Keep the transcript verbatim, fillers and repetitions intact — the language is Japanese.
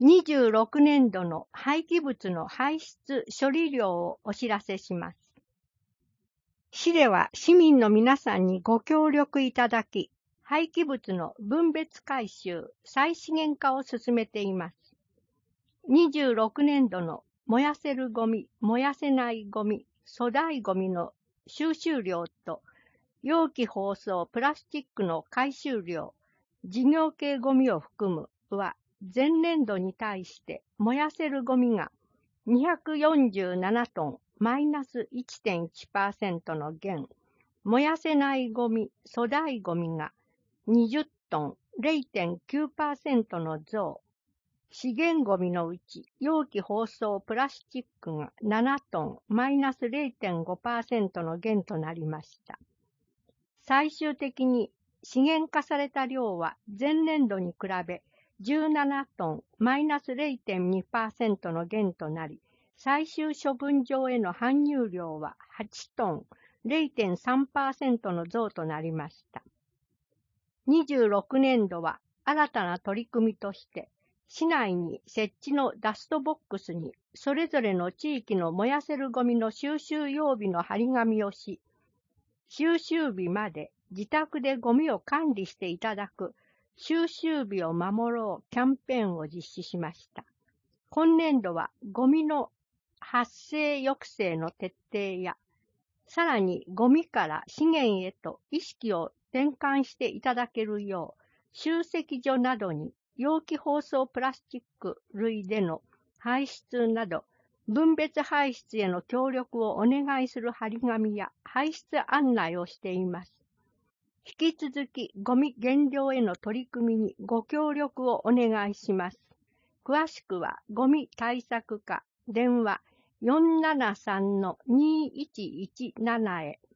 にじゅうろくねんどの廃棄物の排出処理量をお知らせします。市では市民の皆さんにご協力いただき、廃棄物の分別回収、再資源化を進めています。にじゅうろくねんどの燃やせるゴミ、燃やせないゴミ、粗大ゴミの収集量と、容器包装プラスチックの回収量、事業系ゴミを含むは、前年度に対して燃やせるゴミがにひゃくよんじゅうななトン、マイナス いってんいちパーセント の減、燃やせないゴミ、粗大ゴミがにじゅっトン、れいてんきゅうパーセント の増、資源ゴミのうち容器包装プラスチックがななトン、マイナス れいてんごパーセント の減となりました。最終的に資源化された量は前年度に比べじゅうななトン、マイナス れいてんにパーセント の減となり、最終処分場への搬入量ははちトン、れいてんさんパーセント の増となりました。にじゅうろくねんどは新たな取り組みとして、市内に設置のダストボックスにそれぞれの地域の燃やせるゴミの収集曜日の張り紙をし、収集日まで自宅でゴミを管理していただく収集日を守ろうキャンペーンを実施しました。今年度はゴミの発生抑制の徹底や、さらにゴミから資源へと意識を転換していただけるよう、集積所などに容器包装プラスチック類での排出など、分別排出への協力をお願いする張り紙や排出案内をしています。引き続きゴミ減量への取り組みにご協力をお願いします。詳しくはゴミ対策課電話 よんななさんのにいちいちなな へ